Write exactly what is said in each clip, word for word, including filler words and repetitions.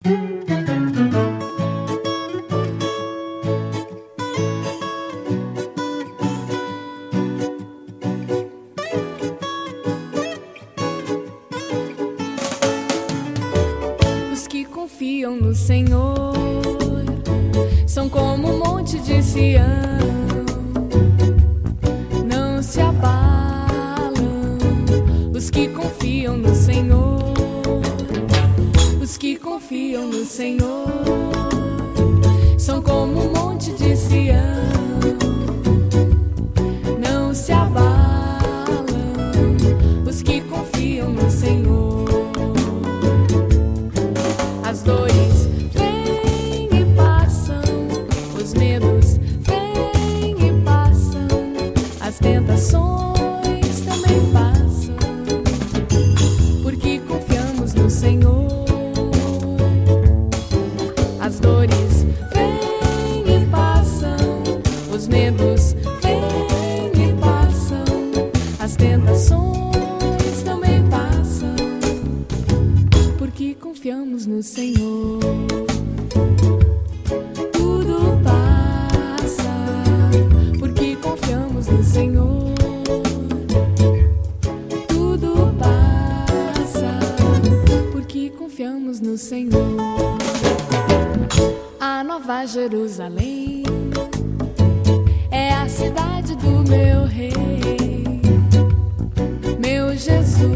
Os que confiam no Senhor são como um monte de Sião, não se abalam. Os que confiam no Senhor, os que confiam no Senhor são como um monte de Sião, não se abalam. Os que confiam no Senhor, as dores vêm e passam, os medos vêm e passam, as tentações também passam, porque confiamos no Senhor. As dores vêm e passam, os medos vêm e passam, as tentações também passam, porque confiamos no Senhor. Tudo passa, porque confiamos no Senhor. Tudo passa, porque confiamos no Senhor. A Nova Jerusalém é a cidade do meu Rei, meu Jesus,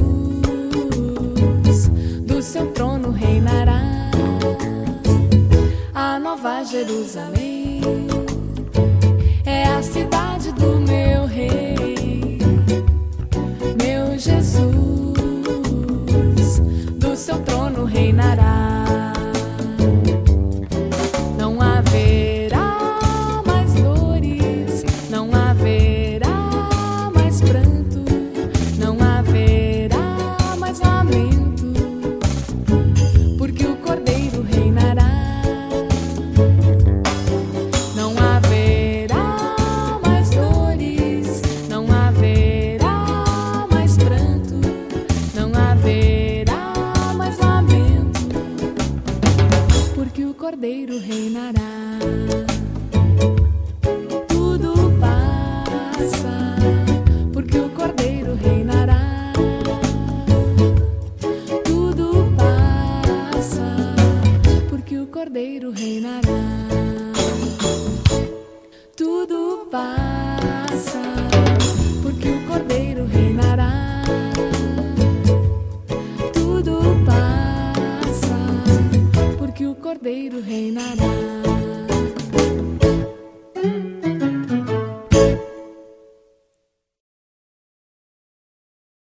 do seu trono reinará. A Nova Jerusalém é a cidade do meu Rei, meu Jesus, do seu trono reinará. Não haverá mais dores, não haverá mais pranto, não haverá mais lamento, porque o Cordeiro reinará. Não haverá mais dores, não haverá mais pranto, não haverá mais lamento, porque o Cordeiro reinará. Tudo passa, porque o Cordeiro reinará. Tudo passa, porque o Cordeiro reinará. Tudo passa, porque o Cordeiro reinará. Tudo passa, porque o Cordeiro reinará.